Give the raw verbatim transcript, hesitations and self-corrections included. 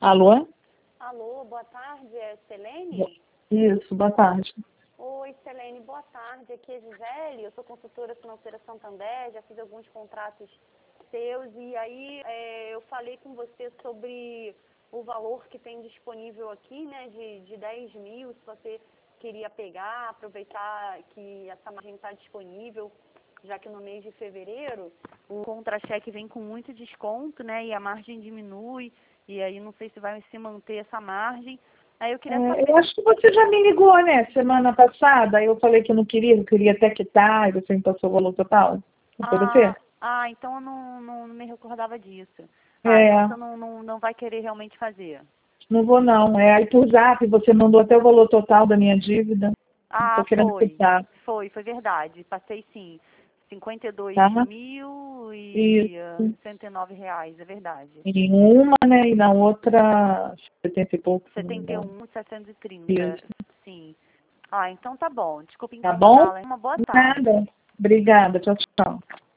Alô? Alô, boa tarde, é Selene? Isso, boa tarde. Oi, Selene, boa tarde. Aqui é Gisele, eu sou consultora financeira Santander, já fiz alguns contratos seus e aí é, eu falei com você sobre o valor que tem disponível aqui, né, de, de dez mil, se você queria pegar, aproveitar que essa margem está disponível, já que no mês de fevereiro o contra-cheque vem com muito desconto, né, e a margem diminui, e aí não sei se vai se manter essa margem. Aí eu queria saber... É, eu acho que você já me ligou, né, semana passada, eu falei que eu não queria, eu queria até quitar, e você me passou o valor total. Não foi você? Ah, ah, então eu não, não, não me recordava disso. Ah, então É, você não, não, não vai querer realmente fazer. não vou não. É, aí por zap você mandou até o valor total da minha dívida. Estou Ah, querendo foi. quitar, Foi, foi verdade. Passei sim. cinquenta e dois tá? mil e ah, Isso. cento e nove reais, é verdade. Em uma, né, e na outra, setenta e pouco, se não me setenta e engano. um, setecentos e trinta, Isso. sim. Ah, então tá bom. Desculpa Tá bom? incomodá-la. Uma boa De tarde. nada. Obrigada. Tchau, tchau.